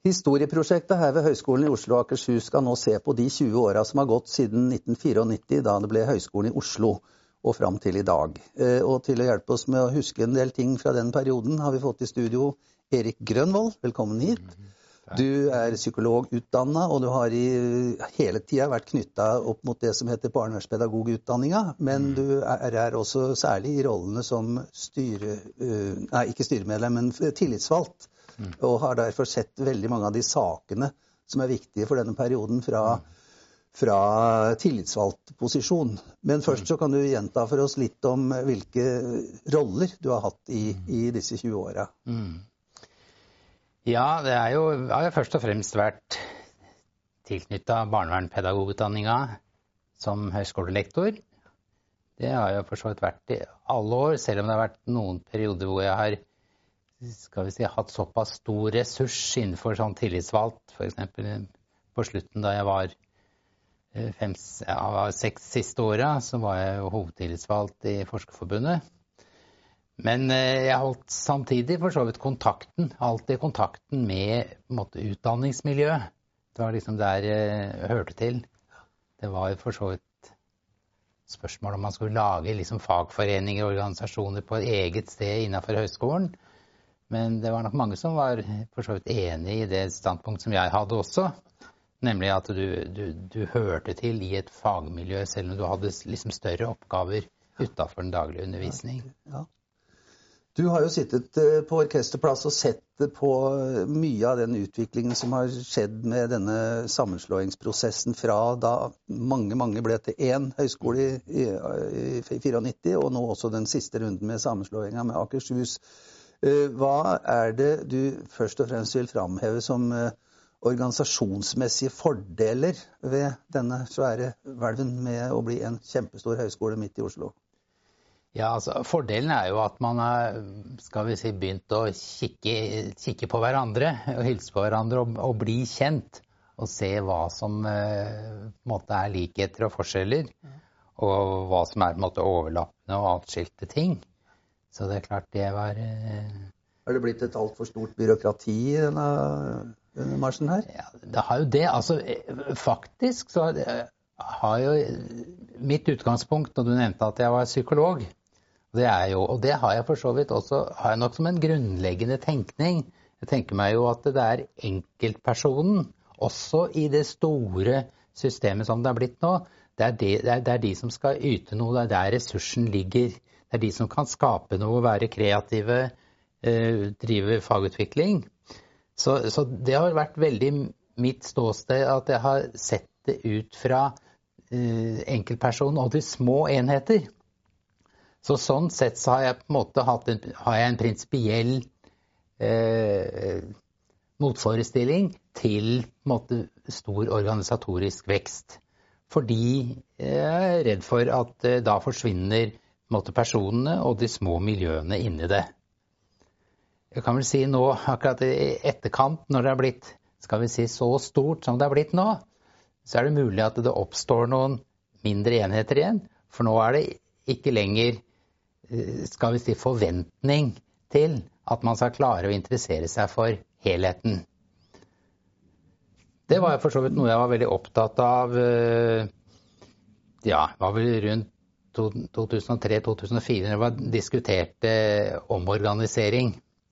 Historieprosjektet her ved Høgskolen i Oslo og Akershus skal nå se på de 20 årene som har gått siden 1994, da det ble Høgskolen i Oslo, og fram til i dag. Og til å hjelpe oss med å huske en del ting fra den perioden har vi fått i studio Erik Grønvold. Velkommen hit. Du psykologutdannet, og du har hele tiden vært knyttet opp mot det som heter barnevernspedagogutdanninga, men du her også særlig i rollene som ikke styremedlem, men tillitsvalgt, og har derfor sett veldig mange av de sakene som viktige for denne perioden fra tillitsvalgt posisjon. Men først så kan du gjenta for oss litt om hvilke roller du har hatt i disse 20 årene. Ja, det har jo først og fremst vært tilknyttet barnevernspedagogutdanninga som høyskolelektor. Det har jo for så vidt vært i alle år, selv om det har vært noen perioder hvor jeg har hatt såpass stor ressurs innenfor sånn tillitsvalgt, for eksempel på slutten da jeg var 6 siste årene, så var jeg jo hovedtillitsvalgt i Forskerforbundet. Men jeg holdt samtidig for så vidt alltid kontakten med utdanningsmiljøet. Det var liksom der jeg hørte til. Det var for så vidt spørsmål om man skulle lage liksom fagforeninger og organisasjoner på et eget sted innenfor høyskolen. Men det var nok mange som var for så vidt enige i det standpunkt som jeg hadde også. Nemlig at du hørte til i et fagmiljø, selv om du hadde liksom større oppgaver utenfor den daglige undervisning. Ja. Du har jo sittet på orkesterplass og sett på mye av den utviklingen som har skjedd med denne sammenslåingsprosessen fra da mange ble til én høyskole i 94, og nå også den siste runden med sammenslåingen med Akershus. Hva det du først og fremst vil framheve som organisasjonsmessige fordeler ved denne svære hvelven med å bli en kjempestor høyskole midt i Oslo? Ja, altså fordelen jo at man har, begynt å kikke på hverandre og hilse på hverandre og bli kjent og se hva som på en måte likheter og forskjeller og hva som på en måte overlappende og atskilte ting. Så det klart det var... Har det blitt et alt for stort byråkrati i denne marsjen her? Ja, det har jo det. Altså faktisk så har jo mitt utgangspunkt, når du nevnte at jeg var psykolog, og det har jeg for så vidt også, har jeg nok som en grunnleggende tenkning. Jeg tenker meg jo at det enkeltpersonen, også i det store systemet som det har blitt nå, det de som skal yte noe, det der ressursen ligger. Det de som kan skape noe, være kreative, drive fagutvikling. Så det har vært veldig mitt ståsted at jeg har sett det ut fra enkeltpersonen og de små enheter. Så sånn sett så har jeg på en måte har jeg en prinsipiell motforestilling til på en måte stor organisatorisk vekst. Fordi jeg redd for at da forsvinner på en måte personene og de små miljøene inni det. Jeg kan vel si nå, akkurat i etterkant, når det har blitt, så stort som det har blitt nå, så det mulig at det oppstår noen mindre enheter igjen. For nå det ikke lenger forventning til at man skal klare å interessere seg for helheten. Det var for så vidt noe jeg var veldig opptatt av, var vel rundt 2003-2004, når vi diskuterte omorganisering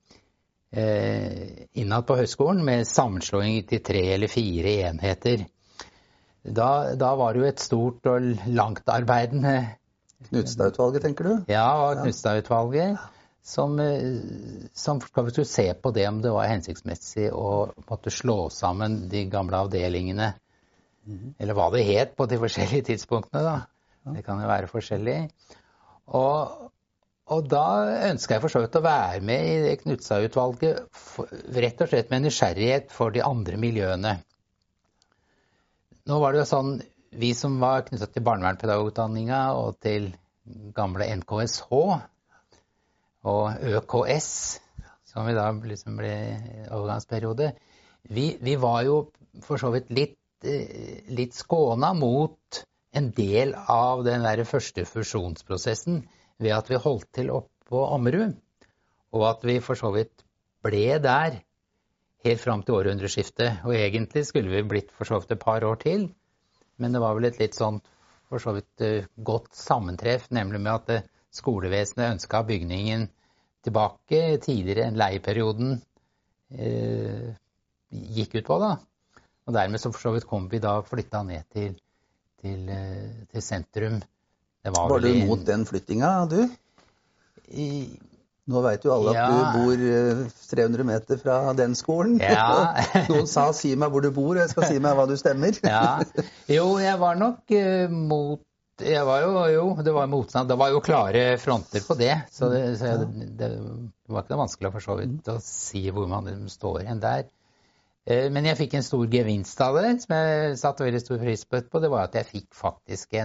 innad på høyskolen med sammenslåing til 3 eller 4 enheter. Da var det jo et stort og langt arbeidende Knutstad-utvalget, tenker du? Ja, Knutstad-utvalget, som skal vi se på det om det var hensiktsmessig å måtte slå sammen de gamle avdelingene, eller hva det het på de forskjellige tidspunktene da. Det kan jo være forskjellig. Og da ønsker jeg for så vidt å være med i det Knutstad-utvalget, rett og slett med nysgjerrighet for de andre miljøene. Nå var det jo sånn, vi som var knyttet til barnevernspedagogutdanninga og til gamle NKSH og ØKS, som vi da liksom ble overgangsperiode, vi var jo for så vidt litt skånet mot en del av den der første fusjonsprosessen ved at vi holdt til oppe på Ammerud, og at vi for så vidt ble der helt frem til århundreskiftet. Og egentlig skulle vi blitt for så vidt et par år til, men det var vel et litt sånn for så vidt godt sammentreff, nemlig med at skolevesenet ønsket bygningen tilbake tidligere enn leieperioden gikk ut på da. Og dermed så for så vidt kom vi da flyttet ned til sentrum. Var du mot den flyttinga, du? Nå vet jo alle at du bor 300 meter fra den skolen. Ja. Noen sa, si meg hvor du bor, og jeg skal si meg hva du stemmer. Ja. Jo, jeg var nok mot, det var motstand, det var jo klare fronter på det, så det var ikke noe vanskelig for så vidt å si hvor man står hen der. Men jeg fikk en stor gevinst av det, som jeg satte veldig stor pris på, det var at jeg fikk faktisk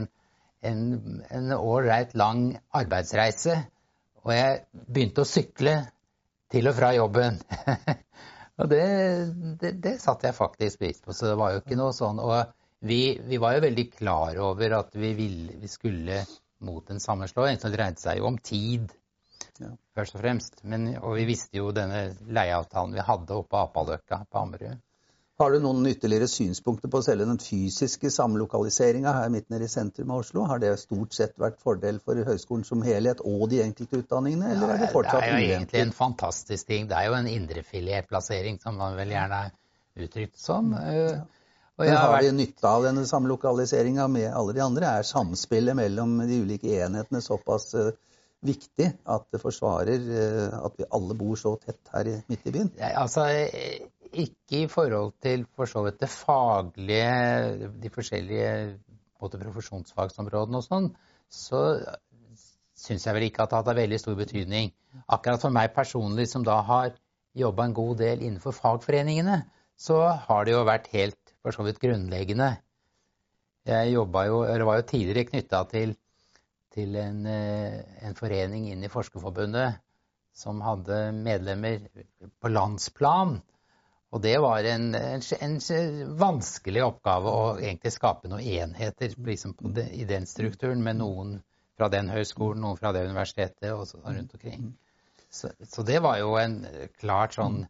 en ålreit lang arbeidsreise, og jeg begynte å sykle til og fra jobben. Og det satte jeg faktisk pris på, så det var jo ikke noe sånn. Og vi var jo veldig klar over at vi skulle mot en sammenslåing, så det dreide seg jo om tid, først og fremst. Og vi visste jo denne leieavtalen vi hadde oppe på Apaløkka på Ammerud. Har du noen ytterligere synspunkter på selve den fysiske samlokaliseringen her midt nede i sentrum av Oslo? Har det stort sett vært fordel for høyskolen som helhet og de enkelte utdanningene, eller er det fortsatt ulemper? Det er jo egentlig en fantastisk ting. Det er jo en indrefiletplassering, som man vel gjerne er uttrykt som. Men har vi nytte av denne samlokaliseringen med alle de andre? Er samspillet mellom de ulike enhetene såpass viktig at det forsvarer at vi alle bor så tett her midt i byen? Altså, ikke i forhold til for så vidt det faglige, de forskjellige profesjonsfagsområdene og sånn, så synes jeg vel ikke at det har veldig stor betydning. Akkurat for meg personlig, som da har jobbet en god del innenfor fagforeningene, så har det jo vært helt for så vidt grunnleggende. Jeg var jo tidligere knyttet til en forening inn i Forskerforbundet som hadde medlemmer på landsplan. Og det var en vanskelig oppgave å egentlig skape noen enheter liksom i den strukturen, med noen fra den høyskolen, noen fra det universitetet og så rundt omkring. Så det var jo en klart sånn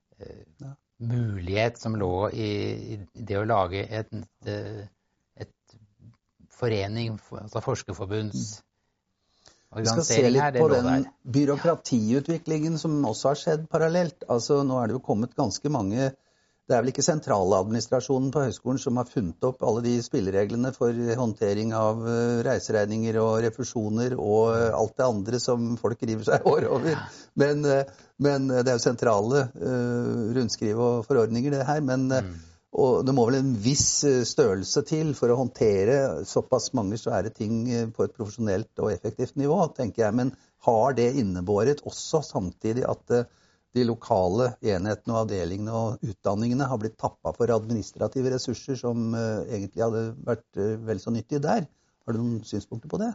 mulighet som lå i det å lage et forening, altså Forskerforbunds vi skal se litt på den byråkratiutviklingen som også har skjedd parallelt. Altså, nå er det jo kommet ganske mange, det er vel ikke sentraladministrasjonen på høyskolen som har funnet opp alle de spillereglene for håndtering av reiseregninger og refusjoner og alt det andre som folk river seg år over. Men det er jo sentrale rundskriv og forordninger det her, og det må vel en viss størrelse til for å håndtere såpass mange svære ting på et profesjonelt og effektivt nivå, tenker jeg. Men har det innebåret også samtidig at de lokale enhetene og avdelingene og utdanningene har blitt tappet for administrative ressurser som egentlig hadde vært vel så nyttige der? Har du noen synspunkter på det?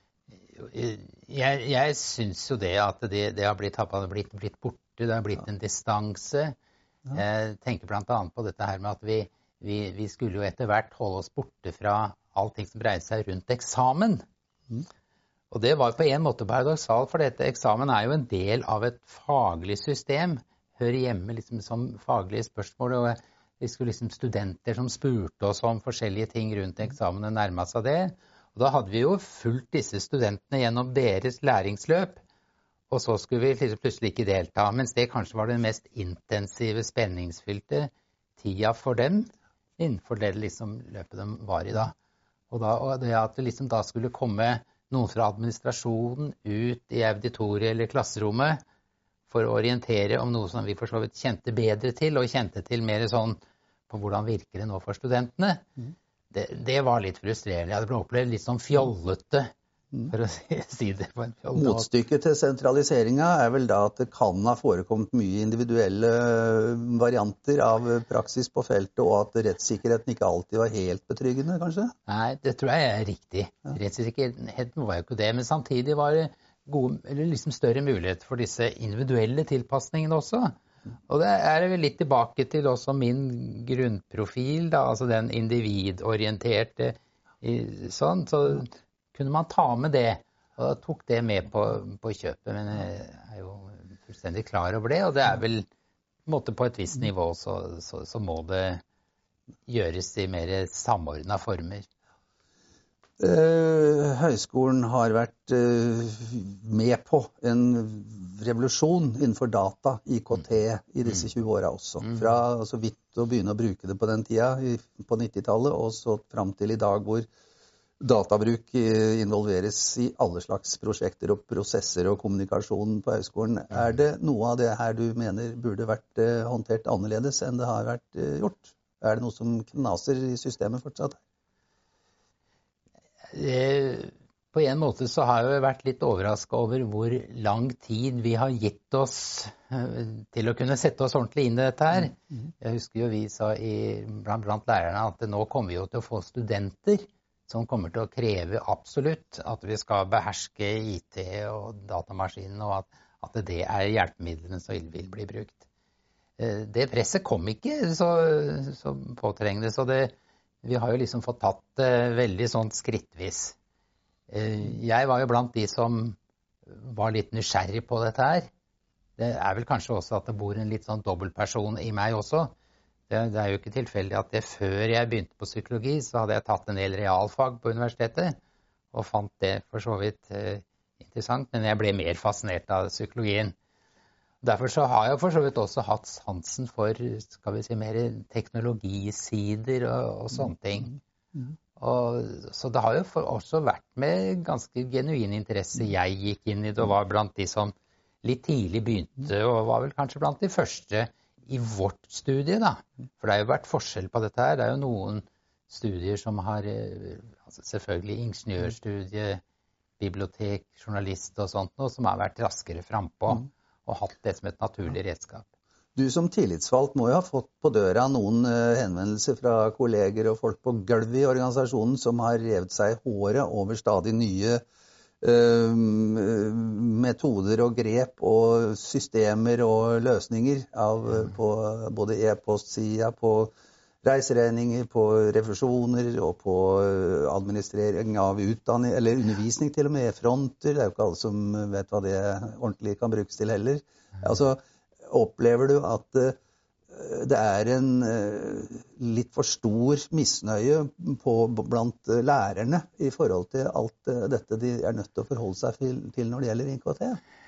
Jeg synes jo det at det har blitt tappet, det har blitt borte, det har blitt en distanse. Jeg tenker blant annet på dette her med at vi skulle jo etter hvert holde oss borte fra allting som dreide seg rundt eksamen. Og det var på en måte paradoksalt, for dette eksamen er jo en del av et faglig system, hører hjemme liksom som faglige spørsmål, og vi skulle liksom studenter som spurte oss om forskjellige ting rundt eksamen og nærmet seg det. Og da hadde vi jo fulgt disse studentene gjennom deres læringsløp, og så skulle vi plutselig ikke delta, mens det kanskje var den mest intensive, spenningsfylte tida for dem, innenfor det liksom løpet de var i da. Og det at det liksom da skulle komme noen fra administrasjonen ut i auditoriet eller klasserommet for å orientere om noe som vi for så vidt kjente bedre til, og kjente til mer sånn på hvordan virker det nå for studentene. Det var litt frustrerende. Jeg ble opplevd litt sånn fjollete, for å si det på en fjollete. Motstykket til sentraliseringa er vel da at det kan ha forekommet mye individuelle varianter av praksis på feltet, og at rettssikkerheten ikke alltid var helt betryggende, kanskje? Nei, det tror jeg er riktig. Rettssikkerheten var jo ikke det, men samtidig var det liksom større mulighet for disse individuelle tilpasningene også. Og det er vel litt tilbake til også min grunnprofil, da, altså den individorienterte sånn, så kunne man ta med det, og tok det med på kjøpet, men jeg er jo fullstendig klar over det, og det er vel på en måte på et visst nivå så må det gjøres i mer samordnet former. Høyskolen har vært med på en revolusjon innenfor data, IKT, i disse 20 årene også. Fra så vidt å begynne å bruke det på den tida, på 90-tallet, og så fram til i dag hvor databruk involveres i alle slags prosjekter og prosesser og kommunikasjon på høyskolen. Er det noe av det her du mener burde vært håndtert annerledes enn det har vært gjort? Er det noe som knaser i systemet fortsatt? På en måte så har jeg vært litt overrasket over hvor lang tid vi har gitt oss til å kunne sette oss ordentlig inn i dette her. Jeg husker jo vi sa blant lærerne at nå kommer vi jo til å få studenter som kommer til å kreve absolutt at vi skal beherske IT og datamaskinen, og at det er hjelpemidlene som vil bli brukt. Det presset kom ikke så påtrengende, så vi har jo liksom fått tatt det veldig sånn skrittvis. Jeg var jo blant de som var litt nysgjerrig på dette her. Det er vel kanskje også at det bor en litt sånn dobbeltperson i meg også. Det er jo ikke tilfeldig at før jeg begynte på psykologi, så hadde jeg tatt en del realfag på universitetet, og fant det for så vidt interessant, men jeg ble mer fascinert av psykologien. Derfor så har jeg for så vidt også hatt sansen for, skal vi si, mer teknologisider og sånne ting. Så det har jo også vært med ganske genuin interesse jeg gikk inn i det, og var blant de som litt tidlig begynte, og var vel kanskje blant de første i vårt studie da. For det har jo vært forskjell på dette her. Det er jo noen studier som har, selvfølgelig ingeniørstudie, bibliotek, journalist og sånt, og som har vært raskere frempå. Og hatt det som et naturlig redskap. Du som tillitsvalgt må jo ha fått på døra noen henvendelser fra kolleger og folk på gulvet i organisasjonen som har revet seg i håret over stadig nye metoder og grep og systemer og løsninger på både e-postsida, på reiseregninger, på refusjoner og på administrering av utdanning, eller undervisning til og med, fronter. Det er jo ikke alle som vet hva det ordentlig kan brukes til heller. Altså, opplever du at det er en litt for stor misnøye blant lærerne i forhold til alt dette de er nødt til å forholde seg til når det gjelder IKT?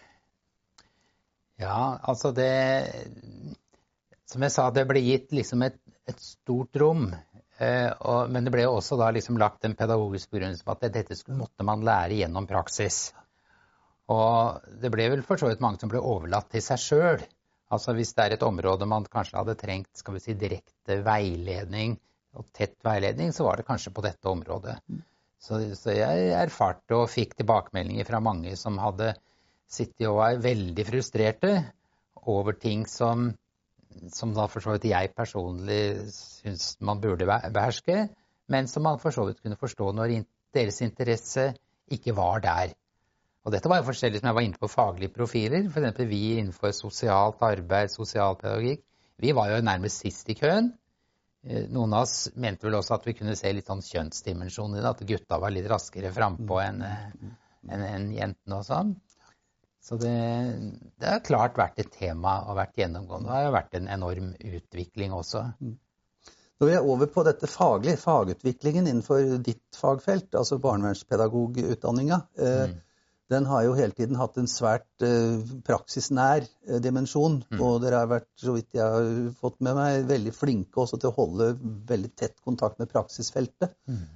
Ja, altså det, som jeg sa, det ble gitt liksom et stort rom, men det ble jo også da liksom lagt en pedagogisk begrunnelse på at dette måtte man lære gjennom praksis. Og det ble vel for så vidt mange som ble overlatt til seg selv. Altså hvis det er et område man kanskje hadde trengt, skal vi si, direkte veiledning og tett veiledning, så var det kanskje på dette området. Så jeg erfarte og fikk tilbakemeldinger fra mange som hadde sittet og var veldig frustrerte over ting som da for så vidt jeg personlig synes man burde beherske, men som man for så vidt kunne forstå når deres interesse ikke var der. Og dette var jo forskjellig som jeg var inne på faglige profiler, for eksempel vi innenfor sosialt arbeid, sosialpedagogikk, vi var jo nærmest sist i køen. Noen av oss mente vel også at vi kunne se litt sånn kjønnsdimensjon i det, at gutta var litt raskere frempå enn jentene og sånn. Så det har klart vært et tema og vært gjennomgående. Det har jo vært en enorm utvikling også. Når vi er over på dette fagutviklingen innenfor ditt fagfelt, altså barnevernspedagogutdanninga, den har jo hele tiden hatt en svært praksisnær dimensjon, og dere har vært, så vidt jeg har fått med meg, veldig flinke også til å holde veldig tett kontakt med praksisfeltet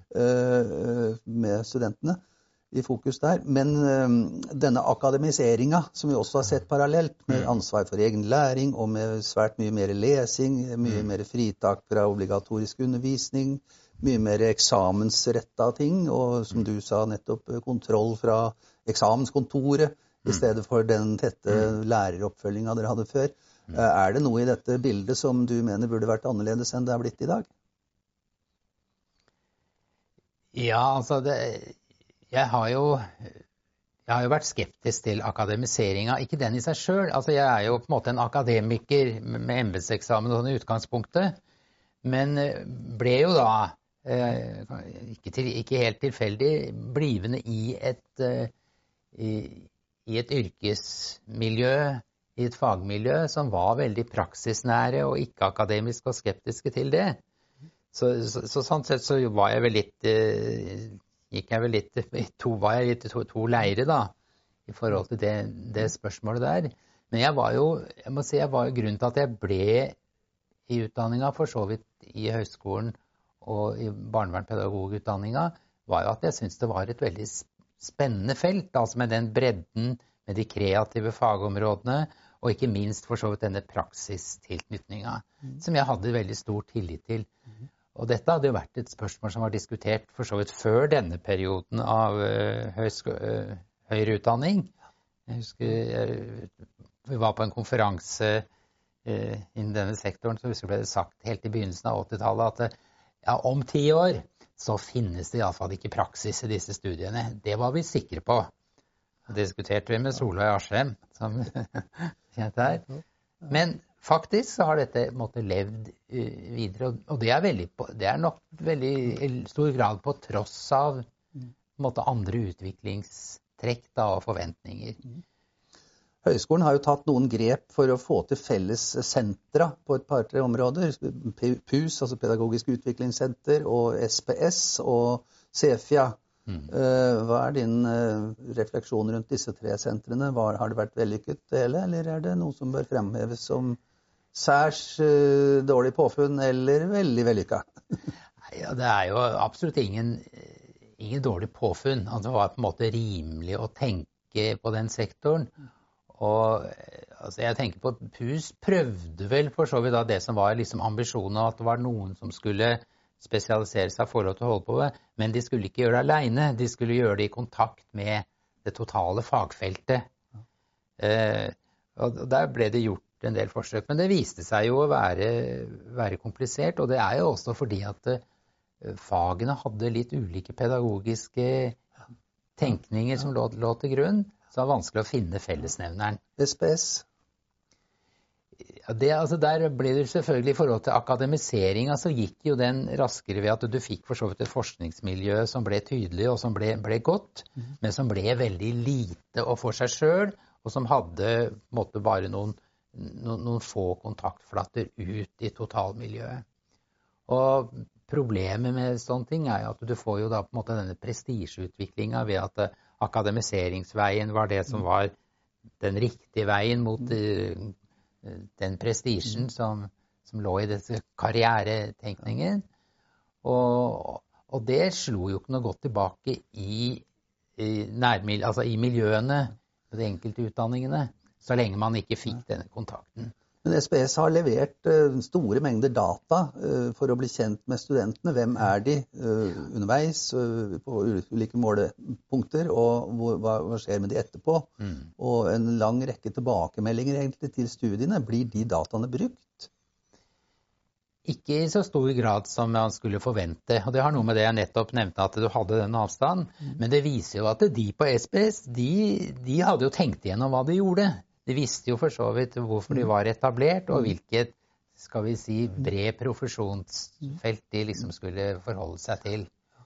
med studentene i fokus der. Men denne akademiseringa, som vi også har sett parallelt, med ansvar for egen læring, og med svært mye mer lesing, mye mer fritak fra obligatorisk undervisning, mye mer eksamensretta ting, og som du sa nettopp, kontroll fra eksamenskontoret, i stedet for den tette læreroppfølginga dere hadde før. Er det noe i dette bildet som du mener burde vært annerledes enn det er blitt i dag? Ja, altså jeg har jo vært skeptisk til akademiseringa, ikke den i seg selv. Altså jeg er jo på en måte en akademiker med embedseksamen og sånn i utgangspunktet, men ble jo da, ikke helt tilfeldig, blivende i et yrkesmiljø i et fagmiljø som var veldig praksisnære og ikke akademiske og skeptiske til det. Så sånn sett så var jeg vel litt, var jeg litt i to leire da, i forhold til det spørsmålet der. Men jeg må si, grunnen til at jeg ble i utdanninga, for så vidt i høyskolen og i barnevernspedagogutdanninga, var jo at jeg syntes det var et veldig spennende felt, altså med den bredden, med de kreative fagområdene, og ikke minst for så vidt denne praksistilknytninga, som jeg hadde veldig stor tillit til. Og dette hadde jo vært et spørsmål som var diskutert for så vidt før denne perioden av høyere utdanning. Jeg husker vi var på en konferanse innen denne sektoren, så ble det sagt helt i begynnelsen av 80-tallet at ja, om 10 år så finnes det i alle fall ikke praksis i disse studiene. Det var vi sikre på. Det diskuterte vi med Solveig Arsheim, som kjent her. Men faktisk så har dette levd videre, og det er nok veldig i stor grad på tross av andre utviklingstrekk da, og forventninger. Høyskolen har jo tatt noen grep for å få til felles sentra på et par-tre områder. PUS, altså Pedagogisk Utviklingssenter, og SPS og CEFIA. Hva er din refleksjon rundt disse 3 sentrene? Har det vært vellykket hele, eller er det noe som bør fremheves som særs dårlig påfunn, eller veldig vellykket? Ja, det er jo absolutt ingen dårlig påfunn. Altså, det var på en måte rimelig å tenke på den sektoren. Og altså, jeg tenker på PUS prøvde vel for så vidt da det som var liksom ambisjonen, at det var noen som skulle spesialisere seg for å holde på med, men de skulle ikke gjøre det alene, de skulle gjøre det i kontakt med det totale fagfeltet. Og der ble det gjort en del forsøk, men det viste seg jo å være komplisert, og det er jo også fordi at fagene hadde litt ulike pedagogiske tenkninger som lå til grunn, så det var vanskelig å finne fellesnevneren. SPS? Ja, der ble det selvfølgelig i forhold til akademisering, så gikk jo den raskere ved at du fikk for så vidt et forskningsmiljø som ble tydelig og som ble godt, men som ble veldig lite og for seg selv, og som hadde bare noen få kontaktflater ut i totalmiljøet. Og problemet med sånne ting er jo at du får jo da på en måte denne prestisjeutviklingen ved at akademiseringsveien var det som var den riktige veien mot den prestisjen som lå i disse karrieretenkningen. Og det slo jo ikke noe godt tilbake i miljøene, de enkelte utdanningene, så lenge man ikke fikk denne kontakten. Men SPS har levert store mengder data for å bli kjent med studentene. Hvem er de underveis på ulike målepunkter, og hva skjer med de etterpå? Og en lang rekke tilbakemeldinger egentlig til studiene. Blir de dataene brukt? Ikke i så stor grad som man skulle forvente. Og det har noe med det jeg nettopp nevnte, at du hadde den avstand. Men det viser jo at de på SPS, de hadde jo tenkt igjennom hva de gjorde. De visste jo for så vidt hvorfor de var etablert, og hvilket, skal vi si, bred profesjonsfelt de liksom skulle forholde seg til.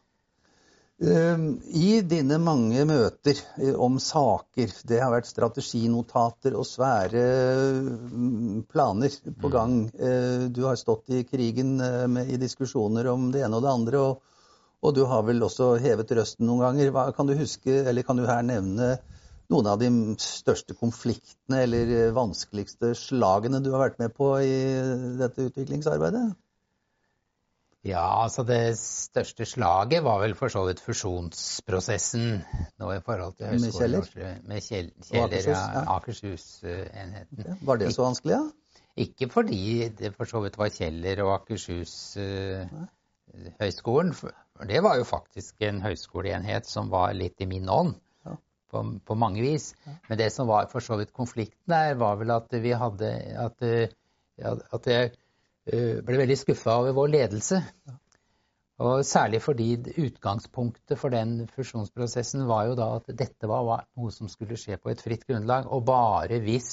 I dine mange møter om saker, det har vært strateginotater og svære planer på gang. Du har stått i krigen i diskusjoner om det ene og det andre, og du har vel også hevet røsten noen ganger. Kan du huske, eller kan du her nevne noen av de største konfliktene eller vanskeligste slagene du har vært med på i dette utviklingsarbeidet? Ja, altså det største slaget var vel for så vidt fusjonsprosessen nå i forhold til Høgskolen i Oslo. Med Kjeller, Akershus-enheten. Ja, var det så vanskelig, ja? Ikke fordi det for så vidt var Kjeller og Akershus høyskolen. Det var jo faktisk en høyskoleenhet som var litt i min ånd. På mange vis. Men det som var for så vidt konflikten der, var vel at vi hadde at jeg ble veldig skuffet over vår ledelse. Og særlig fordi utgangspunktet for den fusjonsprosessen var jo da at dette var noe som skulle skje på et fritt grunnlag, og bare hvis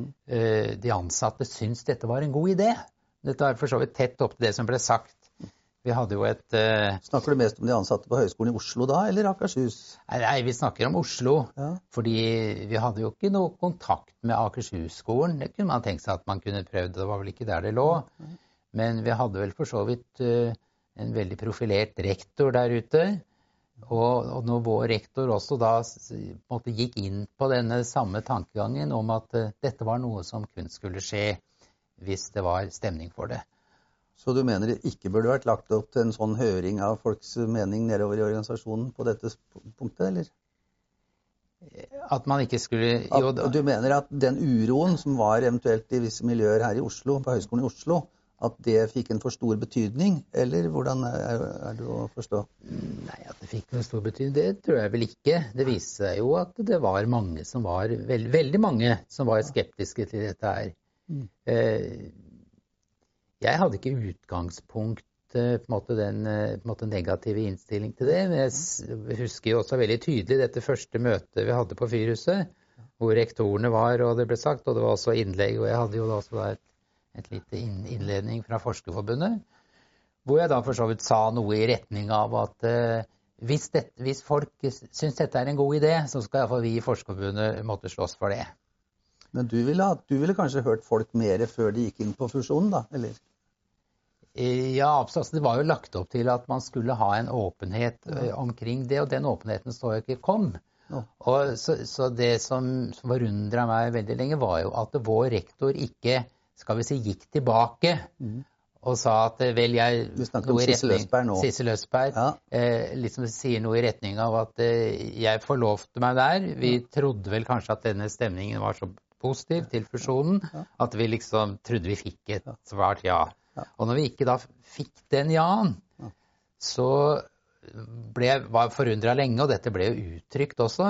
de ansatte syntes dette var en god idé. Dette er for så vidt tett opp til det som ble sagt Vi hadde jo et... Snakker du mest om de ansatte på Høgskolen i Oslo da, eller Akershus? Nei, vi snakker om Oslo. Ja. Fordi vi hadde jo ikke noe kontakt med Akershus-skolen. Det kunne man tenke seg at man kunne prøvd, det var vel ikke der det lå. Men vi hadde vel for så vidt en veldig profilert rektor der ute. Og når vår rektor også da gikk inn på denne samme tankegangen om at dette var noe som kun skulle skje hvis det var stemning for det. Så du mener det ikke burde vært lagt opp til en sånn høring av folks mening nedover i organisasjonen på dette punktet, eller? At man ikke skulle... Du mener at den uroen som var eventuelt i visse miljøer her i Oslo, på Høgskolen i Oslo, at det fikk en for stor betydning, eller hvordan er det å forstå? Nei, at det fikk en stor betydning, det tror jeg vel ikke. Det viste seg jo at det var mange som var, veldig mange som var skeptiske til dette her. Jeg hadde ikke utgangspunkt den negative innstilling til det, men jeg husker jo også veldig tydelig dette første møtet vi hadde på Fyrhuset, hvor rektorene var, og det ble sagt, og det var også innlegg, og jeg hadde jo da også et lite innledning fra Forskerforbundet, hvor jeg da for så vidt sa noe i retning av at hvis folk synes dette er en god idé, så skal i hvert fall vi i Forskerforbundet måtte slåss for det. Men du ville kanskje hørt folk mer før de gikk inn på fusjonen da, eller? Ja, absolutt. Det var jo lagt opp til at man skulle ha en åpenhet omkring det, og den åpenheten så jo ikke kom. Ja. Og så det som forundret meg veldig lenge var jo at vår rektor ikke, skal vi si, gikk tilbake og sa at vel jeg... Vi snakker om Sissel Østberg nå. Sissel Østberg, liksom sier noe i retning av at jeg forlovte meg der. Vi trodde vel kanskje at denne stemningen var så positiv til fusjonen, at vi liksom trodde vi fikk et svart ja. Og når vi ikke da fikk den ja-en, så var jeg forundret lenge, og dette ble jo uttrykt også.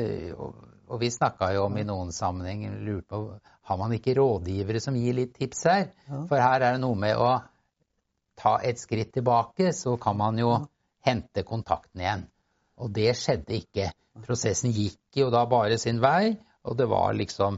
Og vi snakket jo om i noen sammenheng, lurte på, har man ikke rådgivere som gir litt tips her? For her er det noe med å ta et skritt tilbake, så kan man jo hente kontakten igjen. Og det skjedde ikke. Prosessen gikk jo da bare sin vei, og det var liksom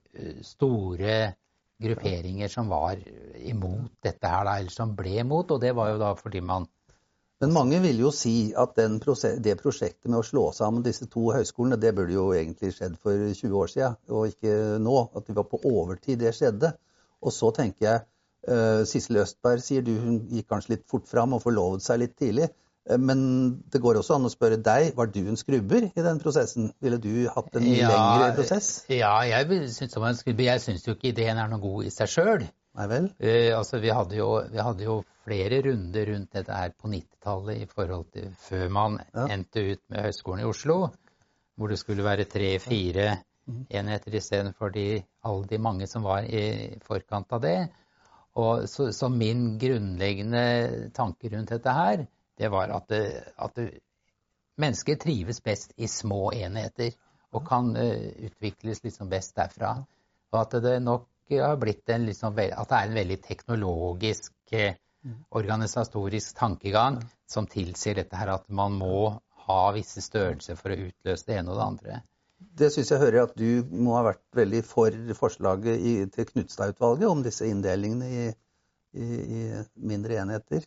store grupperinger som var imot dette her, eller som ble imot, og det var jo da fordi man... Men mange vil jo si at det prosjektet med å slå sammen disse to høyskolene, det burde jo egentlig skjedd for 20 år siden, og ikke nå, at det var på overtid det skjedde. Og så tenker jeg, Sissel Østberg sier hun gikk kanskje litt fort fram og forlovet seg litt tidlig, men det går også an å spørre deg, var du en skrubber i den prosessen? Ville du hatt en lengre prosess? Ja, jeg synes det var en skrubber. Jeg synes jo ikke ideen er noe god i seg selv. Nei vel? Altså, vi hadde jo flere runder rundt dette her på 90-tallet i forhold til før man endte ut med Høgskolen i Oslo, hvor det skulle være 3-4 enheter i stedet for alle de mange som var i forkant av det. Og så min grunnleggende tanke rundt dette her, det var at mennesker trives best i små enheter og kan utvikles liksom best derfra. Og at det nok har blitt at det er en veldig teknologisk, organisatorisk tankegang som tilsier dette her at man må ha visse størrelser for å utløse det ene og det andre. Det synes jeg hører at du må ha vært veldig for forslaget til Knudstad-utvalget om disse inndelingene i mindre enheter.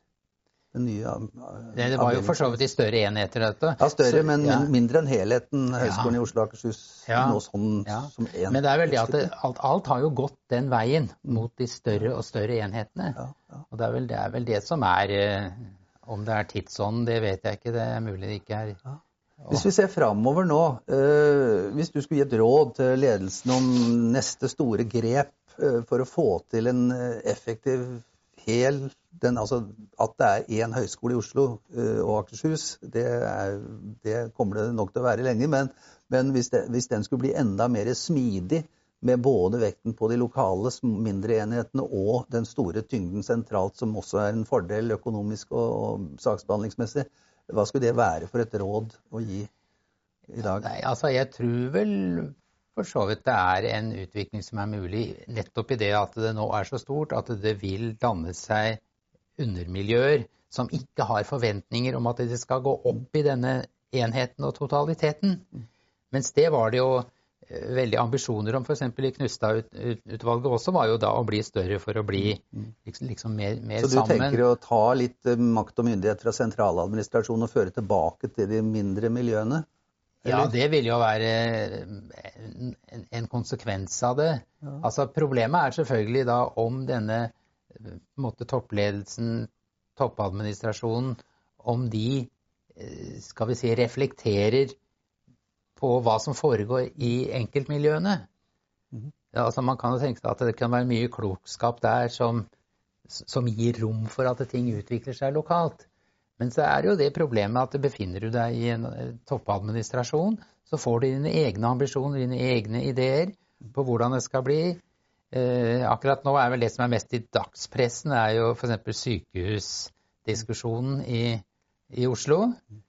Det var jo for så vidt i større enheter dette. Ja, større, men mindre enn helheten Høgskolen i Oslo og Akershus. Noe sånn som en. Men det er vel det at alt har jo gått den veien mot de større og større enhetene. Og det er vel det som er, om det er tidsånden, det vet jeg ikke, det er mulig det ikke er. Hvis vi ser fremover nå, hvis du skulle gi et råd til ledelsen om neste store grep for å få til en effektiv altså at det er en høyskole i Oslo og Akershus, det kommer det nok til å være lenge, men hvis den skulle bli enda mer smidig med både vekten på de lokale mindre enhetene og den store tyngden sentralt, som også er en fordel økonomisk og saksbehandlingsmessig, hva skulle det være for et råd å gi i dag? Nei, altså jeg tror vel for så vidt det er en utvikling som er mulig, nettopp i det at det nå er så stort at det vil danne seg undermiljøer som ikke har forventninger om at det skal gå opp i denne enheten og totaliteten. Mens det var det jo veldig ambisjoner om, for eksempel i Knustad-utvalget også, var jo da å bli større for å bli liksom mer sammen. Så du tenker å ta litt makt og myndighet fra sentraladministrasjonen og føre tilbake til de mindre miljøene? Eller? Ja, det vil jo være en konsekvens av det. Ja. Altså, problemet er selvfølgelig da om denne på en måte, toppledelsen, toppadministrasjonen, om de, skal vi si, reflekterer på hva som foregår i enkeltmiljøene. Ja, altså man kan jo tenke seg at det kan være mye klokskap der som gir rom for at ting utvikler seg lokalt. Men så er det jo det problemet at befinner du deg i en toppadministrasjon, så får du dine egne ambisjoner, dine egne ideer på hvordan det skal bli. Akkurat nå er vel det som er mest i dagspressen, er jo for eksempel sykehusdiskusjonen i Oslo.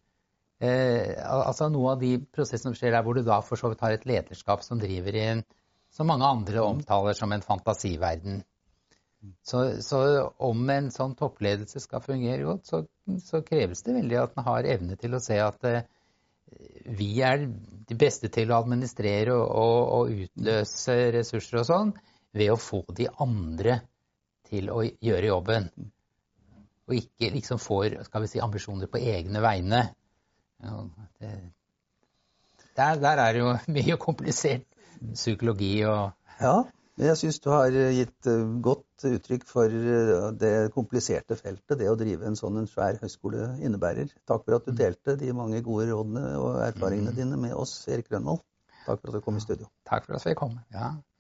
Altså noe av de prosessene som skjer der hvor du da for så vidt har et lederskap som driver i en, som mange andre omtaler som en fantasiverden. Så om en sånn toppledelse skal fungere godt, så kreves det veldig at den har evne til å se at vi er de beste til å administrere og utløse ressurser og sånn, ved å få de andre til å gjøre jobben. Og ikke liksom får, skal vi si, ambisjoner på egne vegne. Ja, der er jo mye komplisert psykologi og... Ja, jeg synes du har gitt godt uttrykk for det kompliserte feltet, det å drive en sånn en svær høyskole innebærer. Takk for at du delte de mange gode rådene og erfaringene dine med oss, Erik Grønvold. Takk for at du kom i studio. Takk for at jeg kom, ja.